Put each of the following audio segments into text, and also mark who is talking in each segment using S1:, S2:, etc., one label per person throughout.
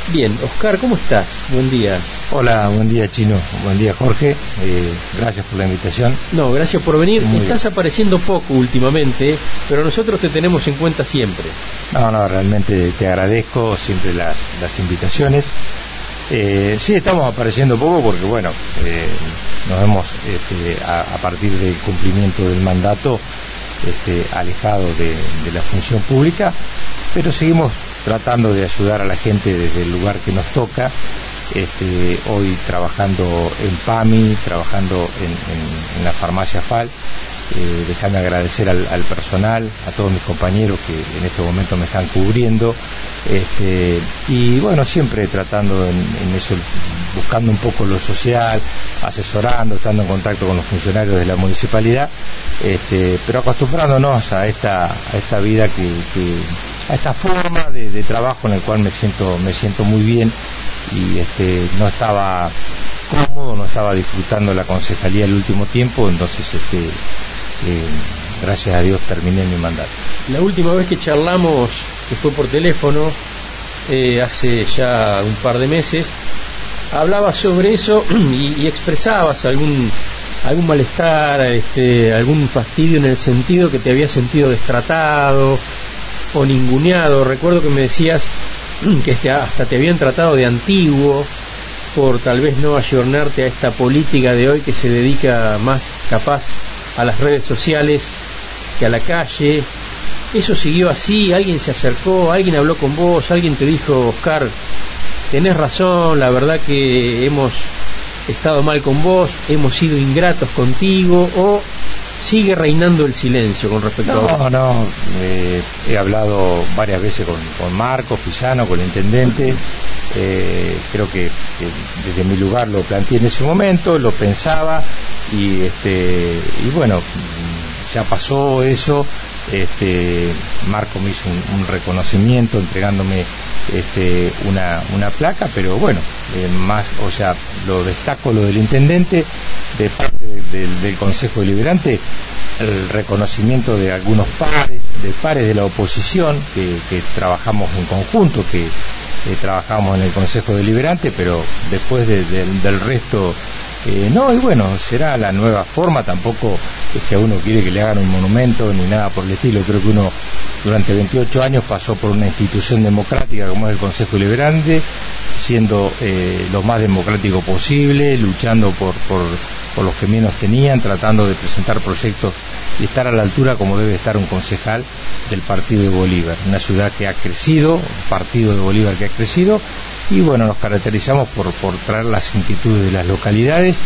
S1: Bien, Oscar, ¿cómo estás? Buen día.
S2: Hola, buen día Chino, buen día Jorge, gracias por la invitación.
S1: No, gracias por venir. Estás apareciendo poco últimamente, pero nosotros te tenemos en cuenta siempre.
S2: No, realmente te agradezco siempre las invitaciones. Sí, estamos apareciendo poco porque bueno, nos hemos a partir del cumplimiento del mandato alejado de la función pública, pero seguimos tratando de ayudar a la gente desde el lugar que nos toca. Hoy trabajando en PAMI, trabajando en la farmacia FAL. Déjame agradecer al personal, a todos mis compañeros que en este momento me están cubriendo, y bueno, siempre tratando en eso, buscando un poco lo social, asesorando, estando en contacto con los funcionarios de la municipalidad, pero acostumbrándonos a esta vida a esta forma de trabajo en el cual me siento muy bien, y no estaba cómodo, no estaba disfrutando la concejalía el último tiempo, entonces gracias a Dios terminé mi mandato.
S1: La última vez que charlamos, que fue por teléfono, hace ya un par de meses, hablabas sobre eso y expresabas algún malestar, algún fastidio, en el sentido que te habías sentido destratado o ninguneado. Recuerdo que me decías que hasta te habían tratado de antiguo por tal vez no ayornarte a esta política de hoy, que se dedica más capaz a las redes sociales que a la calle. ¿Eso siguió así? ¿Alguien se acercó? ¿Alguien habló con vos? ¿Alguien te dijo: Oscar, tenés razón, la verdad que hemos estado mal con vos, hemos sido ingratos contigo? ¿O sigue reinando el silencio con respecto a vos?
S2: No, he hablado varias veces con Marco Pisano, con el intendente. Creo que desde mi lugar lo planteé en ese momento, lo pensaba, y bueno, ya pasó eso. Marco me hizo un reconocimiento entregándome una placa, pero bueno, lo destaco lo del intendente, de parte del Consejo Deliberante, el reconocimiento de algunos pares de la oposición que trabajamos en conjunto, que trabajamos en el Consejo Deliberante, pero después del resto no, y bueno, será la nueva forma. Tampoco es que a uno quiere que le hagan un monumento ni nada por el estilo. Creo que uno durante 28 años pasó por una institución democrática como es el Consejo Deliberante, siendo lo más democrático posible, luchando por los que menos tenían, tratando de presentar proyectos y estar a la altura como debe estar un concejal del partido de Bolívar, una ciudad que ha crecido, un partido de Bolívar que ha crecido, y bueno, nos caracterizamos por traer las inquietudes de las localidades,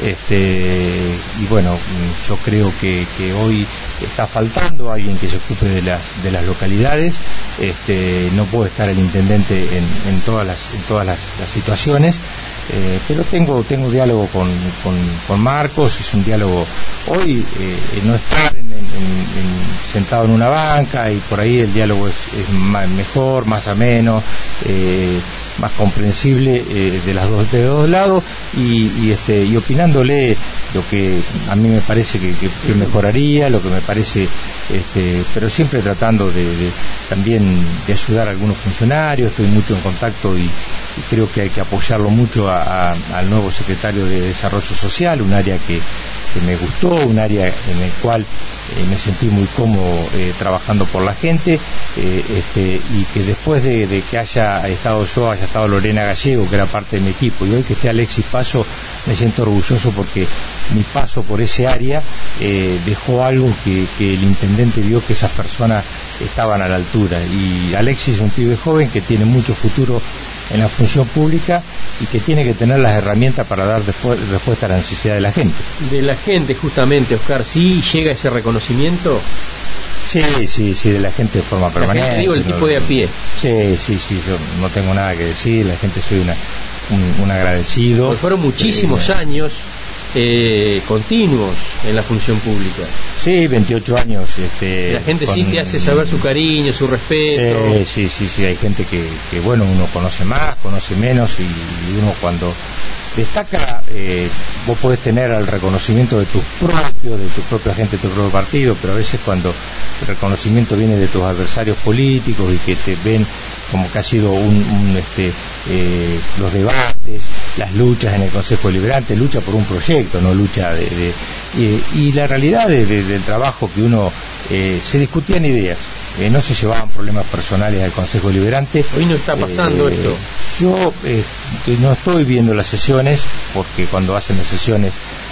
S2: y bueno, yo creo que hoy está faltando alguien que se ocupe de las localidades. No puede estar el intendente en todas las situaciones, pero tengo diálogo con Marcos. Es un diálogo hoy, no estar sentado en una banca, y por ahí el diálogo es mejor, más ameno, más comprensible, de los dos lados, y opinándole lo que a mí me parece que mejoraría, lo que me parece, pero siempre tratando también de ayudar a algunos funcionarios. Estoy mucho en contacto y creo que hay que apoyarlo mucho al nuevo secretario de Desarrollo Social, un área que me gustó, un área en el cual me sentí muy cómodo trabajando por la gente, y que después de que haya estado Lorena Gallego, que era parte de mi equipo, y hoy que esté Alexis Paso, me siento orgulloso porque mi paso por ese área dejó algo que el intendente vio que esas personas estaban a la altura. Y Alexis es un pibe joven que tiene mucho futuro en la función pública y que tiene que tener las herramientas para dar respuesta a la necesidad de la gente.
S1: De la gente, justamente, Oscar, ¿sí llega ese reconocimiento?
S2: Sí, de la gente de forma permanente.
S1: La gente, digo, el tipo de a pie.
S2: Sí, yo no tengo nada que decir, la gente, soy un agradecido.
S1: Porque fueron muchísimos años continuos en la función pública.
S2: Sí, 28 años.
S1: La gente sí te hace saber su cariño, su respeto.
S2: Sí, hay gente que bueno, uno conoce más, conoce menos, y uno cuando destaca, vos podés tener el reconocimiento de tu propia gente, de tu propio partido, pero a veces cuando el reconocimiento viene de tus adversarios políticos y que te ven como que ha sido los debates, las luchas en el Consejo Deliberante, lucha por un proyecto, no lucha y la realidad del trabajo que uno se discutían ideas, no se llevaban problemas personales al Consejo Deliberante.
S1: Hoy no está pasando esto.
S2: Yo no estoy viendo las sesiones, porque cuando hacen las sesiones,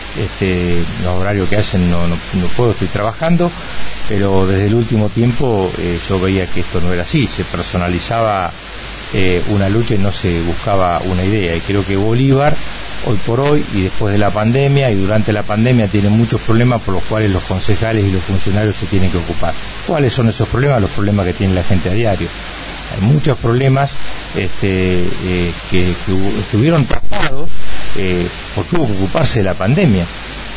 S2: los horarios que hacen no puedo, estoy trabajando, pero desde el último tiempo yo veía que esto no era así, se personalizaba una lucha y no se buscaba una idea, y creo que Bolívar hoy por hoy, y después de la pandemia y durante la pandemia, tiene muchos problemas por los cuales los concejales y los funcionarios se tienen que ocupar. ¿Cuáles son esos problemas? Los problemas que tiene la gente a diario. Hay muchos problemas que estuvieron tapados porque hubo que ocuparse de la pandemia.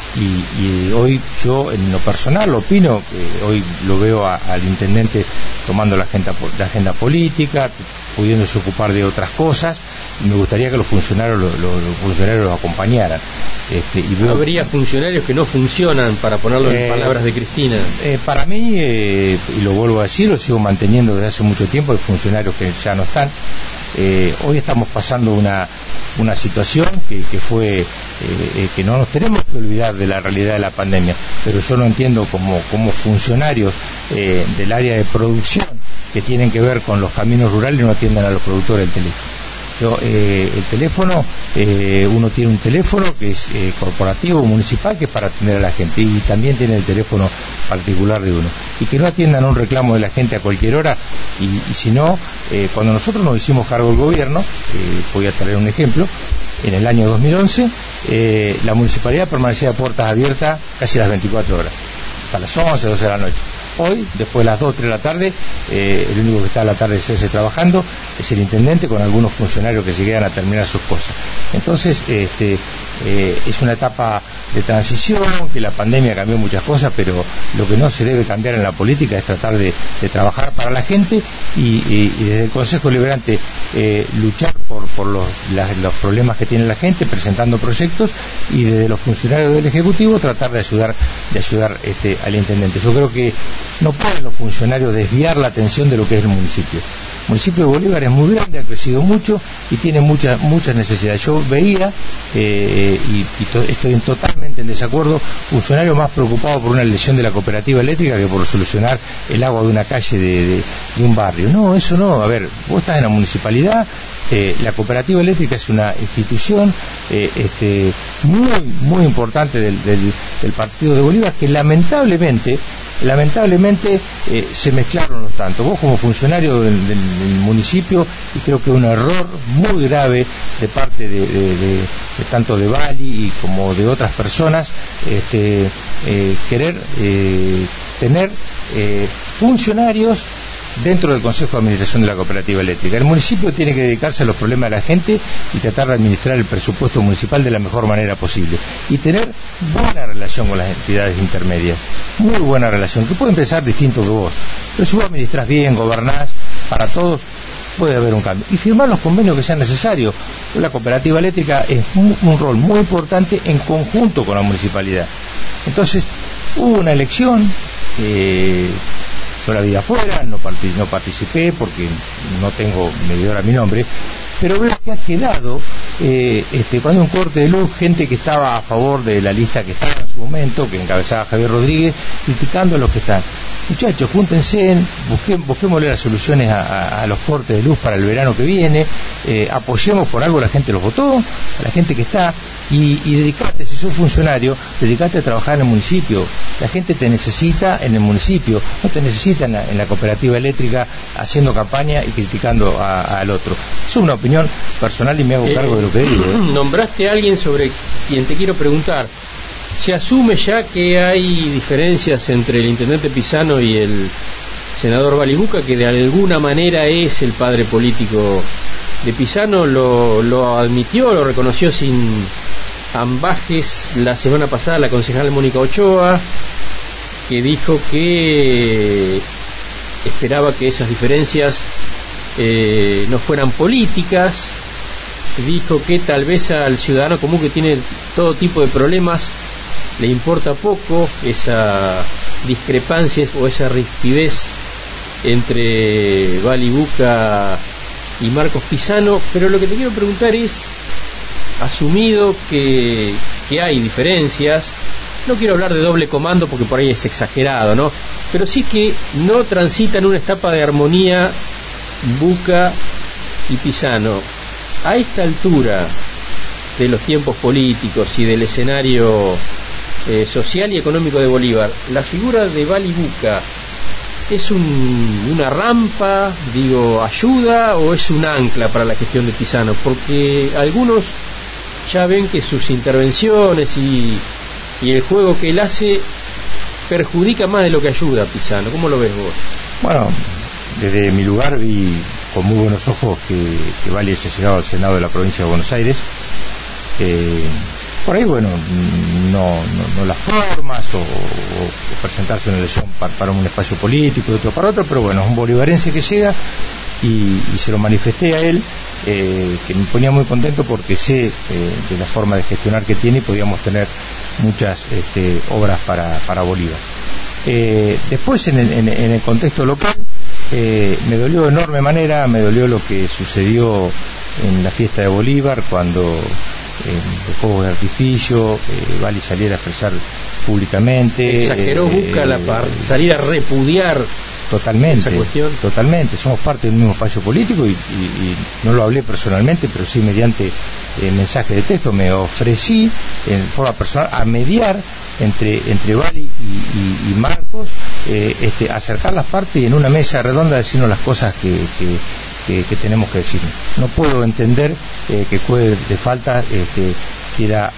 S2: Y hoy yo, en lo personal, lo opino, hoy lo veo al intendente tomando la agenda política, pudiéndose ocupar de otras cosas, y me gustaría que los funcionarios los acompañaran.
S1: ¿Habría funcionarios que no funcionan, para ponerlo en palabras de Cristina?
S2: Para mí, y lo vuelvo a decir, lo sigo manteniendo desde hace mucho tiempo, hay funcionarios que ya no están. Hoy estamos pasando una situación que fue que no nos tenemos que olvidar de la realidad de la pandemia, pero yo no entiendo cómo funcionarios del área de producción que tienen que ver con los caminos rurales no atiendan a los productores del teléfono. El teléfono, uno tiene un teléfono que es corporativo, municipal, que es para atender a la gente, y también tiene el teléfono particular de uno, y que no atiendan a un reclamo de la gente a cualquier hora, y si no, cuando nosotros nos hicimos cargo del gobierno, voy a traer un ejemplo, en el año 2011, la municipalidad permanecía de puertas abiertas casi las 24 horas, hasta las 11, 12 de la noche. Hoy, después de las 2, 3 de la tarde, el único que está a la tarde trabajando es el intendente, con algunos funcionarios que se quedan a terminar sus cosas. Entonces, es una etapa de transición, que la pandemia cambió muchas cosas, pero lo que no se debe cambiar en la política es tratar de trabajar para la gente, y desde el Consejo Deliberante luchar por los problemas que tiene la gente, presentando proyectos, y desde los funcionarios del Ejecutivo tratar de ayudar al intendente. Yo creo que no pueden los funcionarios desviar la atención de lo que es el municipio. El municipio de Bolívar es muy grande, ha crecido mucho y tiene muchas necesidades. Yo veía, estoy totalmente en desacuerdo, funcionarios más preocupados por una lesión de la cooperativa eléctrica que por solucionar el agua de una calle de un barrio. No, eso no. A ver, vos estás en la municipalidad, la cooperativa eléctrica es una institución muy importante del partido de Bolívar, que lamentablemente se mezclaron los tantos. Vos, como funcionario del municipio, y creo que es un error muy grave de parte de tanto de Bali y como de otras personas, querer tener funcionarios dentro del Consejo de Administración de la Cooperativa Eléctrica. El municipio tiene que dedicarse a los problemas de la gente y tratar de administrar el presupuesto municipal de la mejor manera posible, y tener buena relación con las entidades intermedias, muy buena relación, que pueden pensar distinto que vos, pero si vos administrás bien, gobernás para todos, puede haber un cambio, y firmar los convenios que sean necesarios. La Cooperativa Eléctrica es un rol muy importante en conjunto con la municipalidad. Entonces, hubo una elección, yo la vi de afuera, no participé porque no tengo medidor a mi nombre, pero veo que ha quedado, cuando hay un corte de luz, gente que estaba a favor de la lista que estaba en su momento, que encabezaba Javier Rodríguez, criticando a los que están. Muchachos, júntense, busquémosle las soluciones a los cortes de luz para el verano que viene, apoyemos, por algo la gente los votó, a la gente que está, y dedicate, si sos funcionario, dedicate a trabajar en el municipio. La gente te necesita en el municipio, no te necesita en la cooperativa eléctrica haciendo campaña y criticando al otro. Es una opinión personal y me hago cargo de lo que digo.
S1: Nombraste a alguien sobre quien te quiero preguntar. ¿Se asume ya que hay diferencias entre el intendente Pisano y el senador Balibuca, que de alguna manera es el padre político de Pisano? Lo admitió, lo reconoció sin ambajes la semana pasada la concejal Mónica Ochoa, que dijo que esperaba que esas diferencias no fueran políticas. Dijo que tal vez al ciudadano común, que tiene todo tipo de problemas, le importa poco esa discrepancia o esa rispidez entre Balibuca y Marcos Pisano, pero lo que te quiero preguntar es, asumido que hay diferencias, no quiero hablar de doble comando porque por ahí es exagerado, ¿no? Pero sí que no transitan una etapa de armonía Buca y Pisano. A esta altura de los tiempos políticos y del escenario social y económico de Bolívar, la figura de Vali Buca es una rampa, ayuda, o es un ancla para la gestión de Pisano, porque algunos ya ven que sus intervenciones y el juego que él hace perjudica más de lo que ayuda a Pisano. ¿Cómo lo ves vos?
S2: Bueno, desde mi lugar vi con muy buenos ojos que Vali haya llegado al Senado de la provincia de Buenos Aires. Por ahí, bueno, no las formas o presentarse una elección para un espacio político, de otro para otro, pero bueno, es un bolivarense que llega y se lo manifesté a él, que me ponía muy contento porque sé de la forma de gestionar que tiene y podíamos tener muchas obras para Bolívar. Después, en el contexto local, me dolió de enorme manera, me dolió lo que sucedió en la fiesta de Bolívar, cuando de fuegos de artificio, Vali saliera a expresar públicamente.
S1: Exageró, busca salir a repudiar
S2: totalmente
S1: esa cuestión.
S2: Totalmente, somos parte del mismo espacio político y no lo hablé personalmente, pero sí mediante mensaje de texto me ofrecí en forma personal a mediar entre Vali y Marcos, acercar las partes y en una mesa redonda decirnos las cosas que tenemos que decir. No puedo entender que juez de falta quiera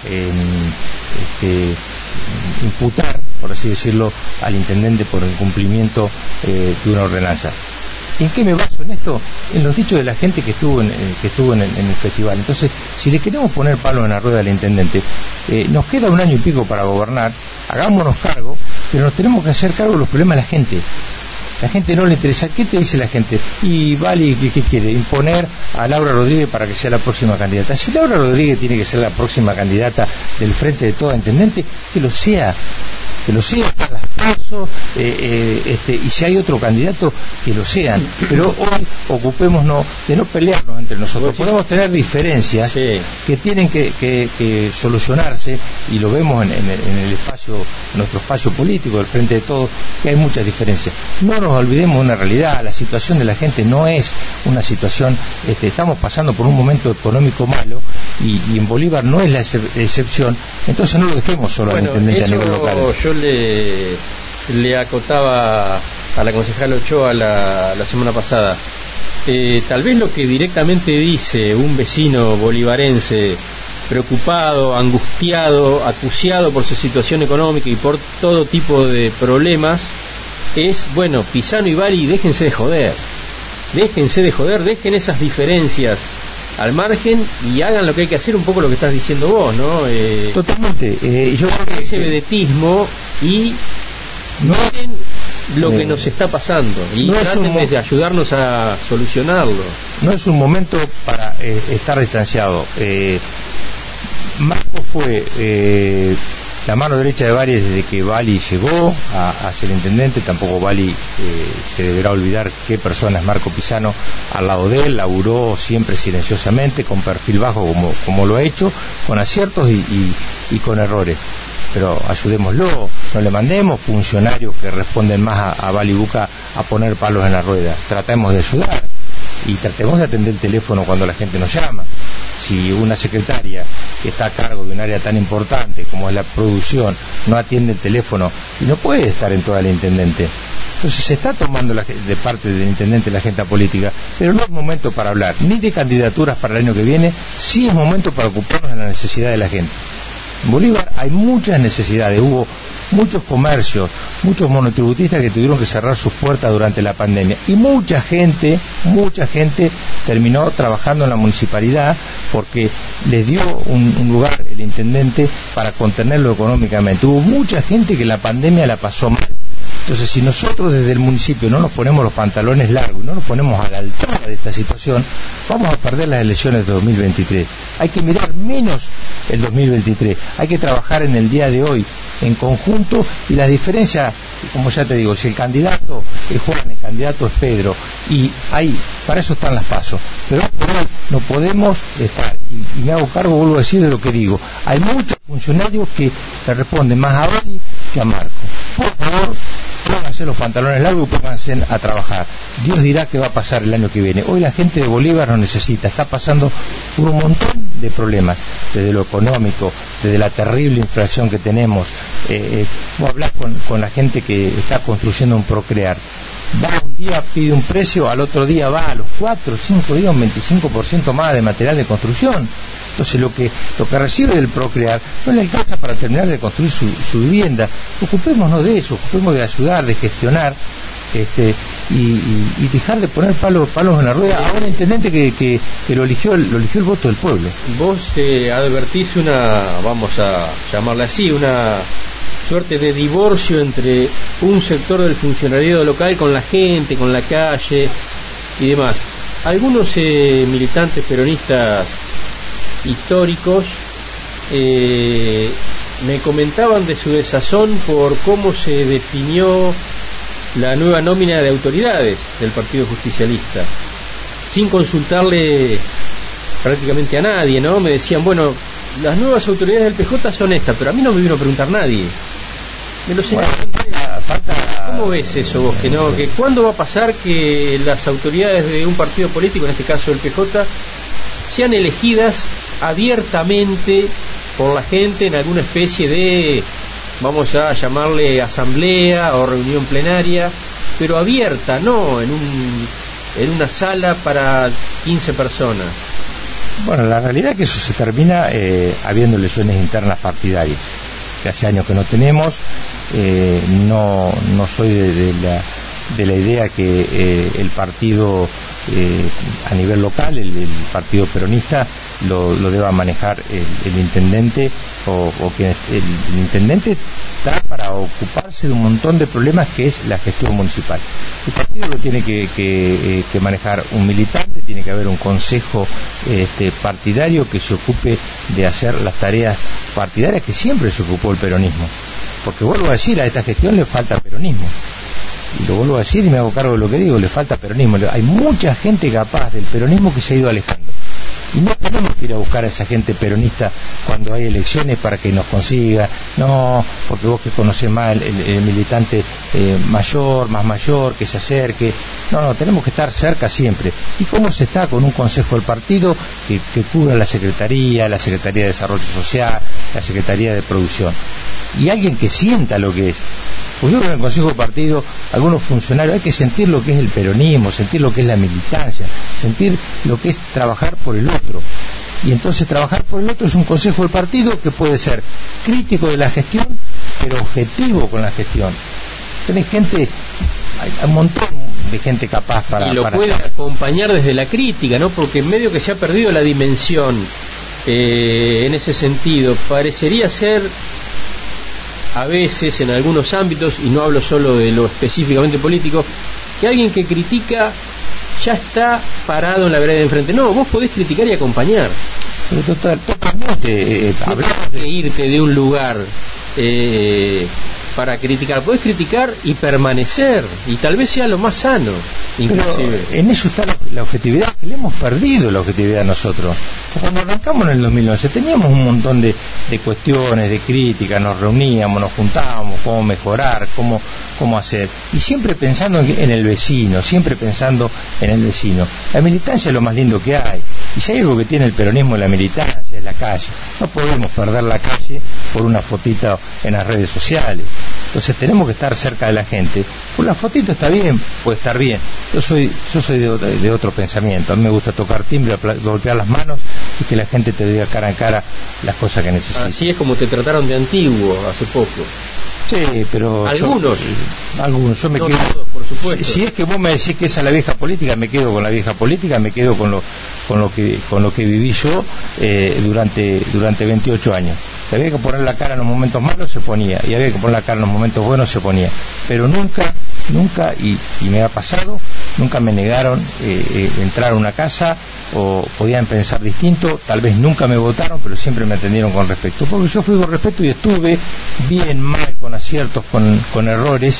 S2: imputar, por así decirlo, al intendente por incumplimiento de una ordenanza. ¿En qué me baso en esto? En los dichos de la gente que estuvo en el festival. Entonces, si le queremos poner palo en la rueda al intendente, nos queda 1 año y pico para gobernar, hagámonos cargo, pero nos tenemos que hacer cargo de los problemas de la gente. La gente no le interesa. ¿Qué te dice la gente? Y Vali, ¿qué quiere? Imponer a Laura Rodríguez para que sea la próxima candidata. Si Laura Rodríguez tiene que ser la próxima candidata del Frente de Toda Intendente, que lo sea para las pasos, y si hay otro candidato, que lo sean, pero hoy ocupémonos de no pelearnos entre nosotros. Podemos tener diferencias, sí, que tienen que solucionarse, y lo vemos en el espacio, nuestro espacio político, del Frente de Todos, que hay muchas diferencias. No nos olvidemos de una realidad: la situación de la gente no es una situación, estamos pasando por un momento económico malo, y en Bolívar no es la excepción. Entonces no lo dejemos solo al intendente a nivel local.
S1: Yo le acotaba a la concejal Ochoa la semana pasada, tal vez lo que directamente dice un vecino bolivarense preocupado, angustiado, acuciado por su situación económica y por todo tipo de problemas es: bueno, Pisano y Vali, déjense de joder, dejen esas diferencias al margen y hagan lo que hay que hacer, un poco lo que estás diciendo vos, ¿no?
S2: Totalmente. Yo creo que
S1: ese vedetismo y miren lo que nos está pasando y traten de ayudarnos a solucionarlo.
S2: No es un momento para estar distanciado. Marco fue la mano derecha de Vali desde que Vali llegó a ser intendente. Tampoco Vali se deberá olvidar qué persona es Marco Pisano al lado de él. Laburó siempre silenciosamente, con perfil bajo, como lo ha hecho, con aciertos y con errores. Pero ayudémoslo, no le mandemos funcionarios que responden más a Vali Buca a poner palos en la rueda. Tratemos de ayudar y tratemos de atender el teléfono cuando la gente nos llama. Si una secretaria que está a cargo de un área tan importante como es la producción no atiende el teléfono, y no puede estar en toda la intendente, entonces se está tomando de parte del intendente la agenda política, pero no es momento para hablar ni de candidaturas para el año que viene. Sí es momento para ocuparnos de la necesidad de la gente. En Bolívar hay muchas necesidades. Hubo muchos comercios, muchos monotributistas que tuvieron que cerrar sus puertas durante la pandemia, y mucha gente terminó trabajando en la municipalidad porque les dio un lugar el intendente para contenerlo económicamente. Hubo mucha gente que la pandemia la pasó mal, Entonces, si nosotros desde el municipio no nos ponemos los pantalones largos y no nos ponemos a la altura de esta situación, vamos a perder las elecciones de 2023. Hay que mirar menos el 2023, hay que trabajar en el día de hoy, en conjunto, y las diferencias, como ya te digo, si el candidato es Juan, el candidato es Pedro, y ahí, para eso están las PASO, pero por hoy no podemos estar, y me hago cargo, vuelvo a decir de lo que digo, hay muchos funcionarios que le responden más a Oli que a Marco. Por favor, pónganse los pantalones largos y pónganse a trabajar. Dios dirá qué va a pasar el año que viene. Hoy la gente de Bolívar nos necesita, está pasando por un montón de problemas, desde lo económico, desde la terrible inflación que tenemos. Vos hablás con la gente que está construyendo un Procrear. Va un día, pide un precio, al otro día va a los 4 o 5 días un 25% más de material de construcción. Entonces lo que recibe del Procrear no le alcanza para terminar de construir su vivienda. Ocupémonos de eso, ocupémonos de ayudar, de gestionar, y dejar de poner palos en la rueda a un intendente que lo eligió el voto del pueblo.
S1: Vos advertís vamos a llamarla así, una suerte de divorcio entre un sector del funcionariado local con la gente, con la calle y demás. Algunos militantes peronistas históricos me comentaban de su desazón por cómo se definió la nueva nómina de autoridades del Partido Justicialista, sin consultarle prácticamente a nadie, ¿no? Me decían, bueno, las nuevas autoridades del PJ son estas, pero a mí no me vino a preguntar nadie. Me lo sé. Bueno, ¿cómo ves eso vos? Que ¿cuándo va a pasar que las autoridades de un partido político, en este caso el PJ, sean elegidas abiertamente por la gente en alguna especie de, vamos a llamarle asamblea o reunión plenaria, pero abierta, no en una sala para 15 personas?
S2: Bueno, la realidad es que eso se termina habiendo elecciones internas partidarias, que hace años que no tenemos. No soy de la idea que el partido a nivel local, el partido peronista, lo deba manejar el intendente, o que el intendente está para ocuparse de un montón de problemas que es la gestión municipal. El partido lo tiene que manejar un militante, tiene que haber un consejo partidario que se ocupe de hacer las tareas partidarias que siempre se ocupó el peronismo. Porque vuelvo a decir, a esta gestión le falta peronismo. Y lo vuelvo a decir y me hago cargo de lo que digo, le falta peronismo. Hay mucha gente capaz del peronismo que se ha ido alejando. Y no tenemos que ir a buscar a esa gente peronista cuando hay elecciones para que nos consiga. No, porque vos que conocés más el militante más mayor, que se acerque. No, tenemos que estar cerca siempre. ¿Y cómo se está? Con un consejo del partido que cubra la Secretaría de Desarrollo Social, la Secretaría de Producción. Y alguien que sienta lo que es. Pues yo creo que en el Consejo de Partido, algunos funcionarios, hay que sentir lo que es el peronismo, sentir lo que es la militancia, sentir lo que es trabajar por el otro. Y entonces trabajar por el otro es un Consejo del Partido que puede ser crítico de la gestión, pero objetivo con la gestión. Tenés gente, hay un montón de gente capaz para...
S1: Y lo puede acompañar desde la crítica, ¿no? Porque en medio que se ha perdido la dimensión en ese sentido, parecería ser... a veces en algunos ámbitos, y no hablo solo de lo específicamente político, que alguien que critica ya está parado en la vereda de enfrente. No, vos podés criticar y acompañar.
S2: Pero totalmente.
S1: Hablamos de irte de un lugar para criticar. Podés criticar y permanecer, y tal vez sea lo más sano, inclusive.
S2: Pero en eso está la objetividad, que le hemos perdido la objetividad nosotros. Cuando arrancamos en el 2011 teníamos un montón de cuestiones, de críticas, nos reuníamos, nos juntábamos, cómo mejorar, cómo hacer, y siempre pensando en el vecino, siempre pensando en el vecino. La militancia es lo más lindo que hay, y si hay algo que tiene el peronismo en la militancia es la calle. No podemos perder la calle por una fotita en las redes sociales. Entonces tenemos que estar cerca de la gente. Por la fotito está bien, puede estar bien. Yo soy de otro pensamiento. A mí me gusta tocar timbre, golpear las manos y que la gente te diga cara a cara las cosas que necesita.
S1: Así es como te trataron de antiguo hace poco.
S2: Sí, pero
S1: algunos
S2: yo me
S1: no
S2: quedo,
S1: todos, por supuesto.
S2: Si es que vos me decís que esa es la vieja política, me quedo con la vieja política, me quedo con lo que viví yo durante 28 años. Si había que poner la cara en los momentos malos, se ponía, y había que poner la cara en los momentos buenos, se ponía, pero nunca, y me ha pasado, nunca me negaron entrar a una casa, o podían pensar distinto, tal vez nunca me votaron, pero siempre me atendieron con respeto, porque yo fui con respeto y estuve bien, mal, con aciertos, con errores,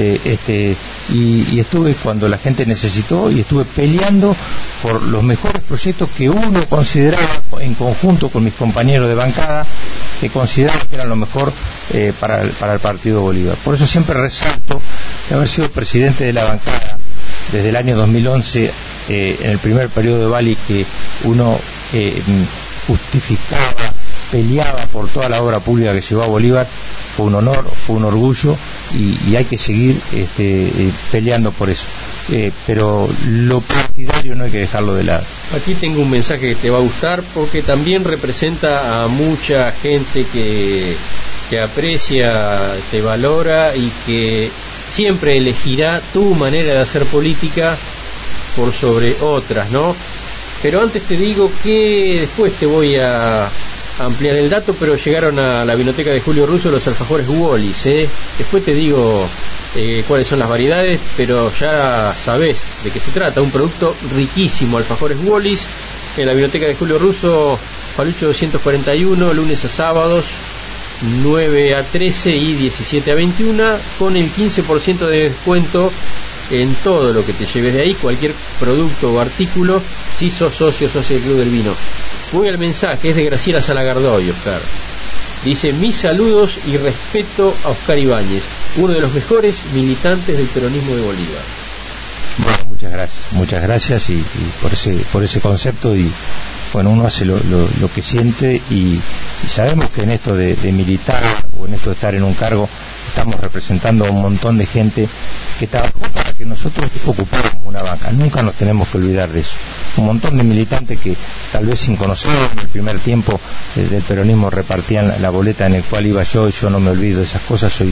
S2: y estuve cuando la gente necesitó, y estuve peleando por los mejores proyectos que uno consideraba, en conjunto con mis compañeros de bancada, que consideraban que eran lo mejor para el Partido Bolívar. Por eso siempre resalto de haber sido presidente de la bancada desde el año 2011, en el primer periodo de Bali, que uno justificaba, peleaba por toda la obra pública que llevó a Bolívar. Fue un honor, fue un orgullo, y hay que seguir peleando por eso. Pero lo partidario no hay que dejarlo de lado.
S1: Aquí tengo un mensaje que te va a gustar, porque también representa a mucha gente que aprecia, te valora y que siempre elegirá tu manera de hacer política por sobre otras, ¿no? Pero antes te digo que después te voy a ampliar el dato, pero llegaron a la biblioteca de Julio Russo los alfajores Wallis, Después te digo cuáles son las variedades, pero ya sabés de qué se trata. Un producto riquísimo, alfajores Wallis, en la biblioteca de Julio Russo, Falucho 241, lunes a sábados, 9 a 13 y 17 a 21, con el 15% de descuento en todo lo que te lleves de ahí, cualquier producto o artículo, si sos socio del Club del Vino. Voy al mensaje, es de Graciela Salagardoy, Oscar. Dice: mis saludos y respeto a Oscar Ibáñez, uno de los mejores militantes del peronismo de Bolívar.
S2: Bueno, muchas gracias y por ese concepto, y bueno, uno hace lo que siente, y sabemos que en esto de militar, o en esto de estar en un cargo, estamos representando a un montón de gente que trabajó para que nosotros ocupáramos una banca. Nunca nos tenemos que olvidar de eso. Un montón de militantes que tal vez sin conocerlo en el primer tiempo del peronismo repartían la boleta en el cual iba yo, y yo no me olvido de esas cosas. Soy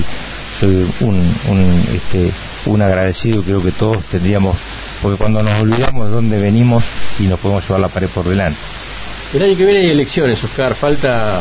S2: un agradecido. Creo que todos tendríamos, porque cuando nos olvidamos de dónde venimos, y nos podemos llevar la pared por delante.
S1: El año que viene hay elecciones, Oscar, faltan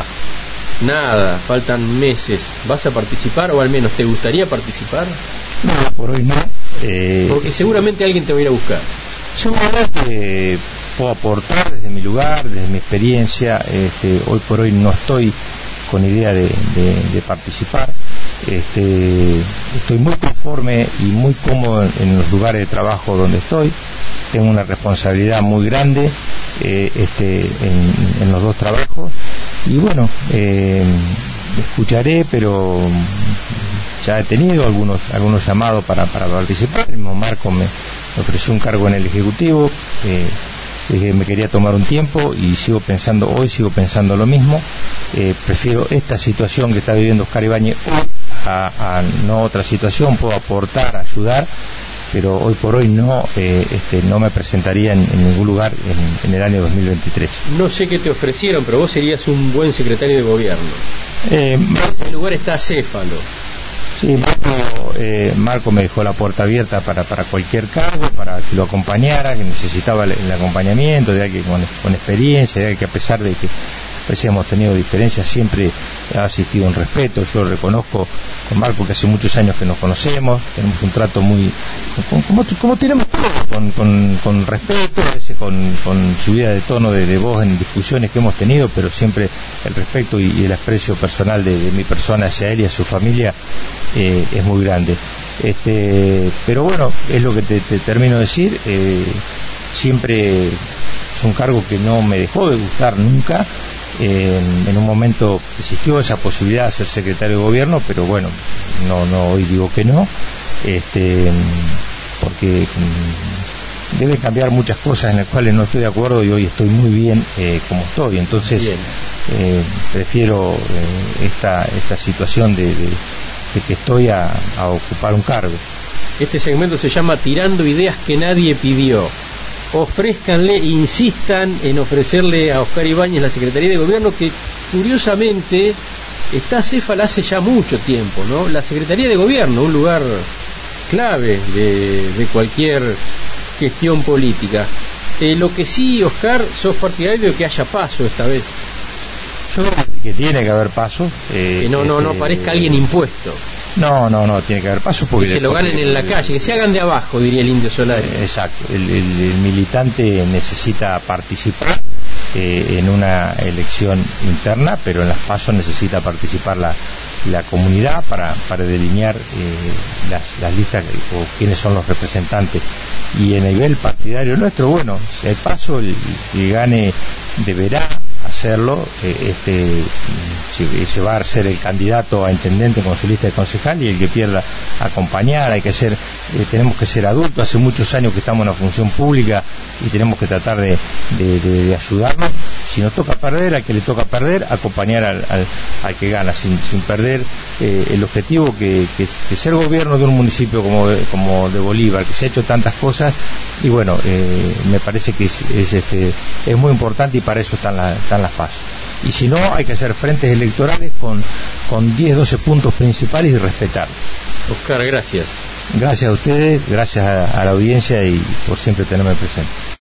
S1: meses. ¿Vas a participar, o al menos te gustaría participar?
S2: No, por hoy no.
S1: Porque seguramente alguien te va a ir a buscar.
S2: Seguramente puedo aportar desde mi lugar, desde mi experiencia. Hoy por hoy no estoy con idea de participar. Estoy muy conforme y muy cómodo en los lugares de trabajo donde estoy. Tengo una responsabilidad muy grande en los dos trabajos, y bueno, escucharé, pero ya he tenido algunos llamados para participar. El mismo Marco me ofreció un cargo en el Ejecutivo, me quería tomar un tiempo, y sigo pensando lo mismo. Prefiero esta situación que está viviendo Oscar Ibáñez hoy a no otra situación. Puedo aportar, ayudar, pero hoy por hoy no me presentaría en ningún lugar en el año 2023.
S1: No sé qué te ofrecieron, pero vos serías un buen secretario de gobierno. En ese lugar está Acéfalo.
S2: Sí, Marco me dejó la puerta abierta para cualquier cargo, para que lo acompañara, que necesitaba el acompañamiento, de alguien con experiencia, de alguien que, a pesar de que pues hemos tenido diferencias, siempre ha asistido en respeto. Yo reconozco con Marco que hace muchos años que nos conocemos, tenemos un trato muy como tenemos todos, con respeto, a veces con subida de tono de voz en discusiones que hemos tenido, pero siempre el respeto y el aprecio personal de mi persona hacia él y a su familia es muy grande. Pero bueno, es lo que te termino de decir. Siempre es un cargo que no me dejó de gustar nunca. En un momento existió esa posibilidad de ser secretario de gobierno, pero bueno, no hoy digo que no, porque deben cambiar muchas cosas en las cuales no estoy de acuerdo, y hoy estoy muy bien como estoy. Entonces prefiero esta situación de que estoy a ocupar un cargo.
S1: Este segmento se llama Tirando Ideas que Nadie Pidió. Ofrézcanle, insistan en ofrecerle a Oscar Ibáñez la Secretaría de Gobierno, que curiosamente está acéfala hace ya mucho tiempo, ¿no? La Secretaría de Gobierno, un lugar clave de cualquier gestión política. Lo que sí, Oscar, sos partidario de que haya paso esta vez.
S2: Yo creo que tiene que haber paso.
S1: Que no aparezca alguien impuesto.
S2: No, tiene que haber paso porque
S1: que se lo ganen en la calle, que se hagan de abajo, diría el Indio Solari.
S2: Exacto, el militante necesita participar en una elección interna, pero en las PASO necesita participar la comunidad para delinear las listas o quiénes son los representantes. Y en el nivel partidario nuestro, bueno, si hay PASO, el que gane deberá hacerlo, se va a ser el candidato a intendente con su lista de concejal, y el que pierda acompañar. Tenemos que ser adultos, hace muchos años que estamos en la función pública y tenemos que tratar de ayudarnos. Si nos toca perder, al que le toca perder, acompañar al que gana, sin perder el objetivo que ser gobierno de un municipio como de Bolívar, que se ha hecho tantas cosas, y bueno, me parece que es muy importante, y para eso están las PASO. Y si no, hay que hacer frentes electorales con 10, 12 puntos principales y respetar.
S1: Oscar, gracias.
S2: Gracias a ustedes, gracias a la audiencia y por siempre tenerme presente.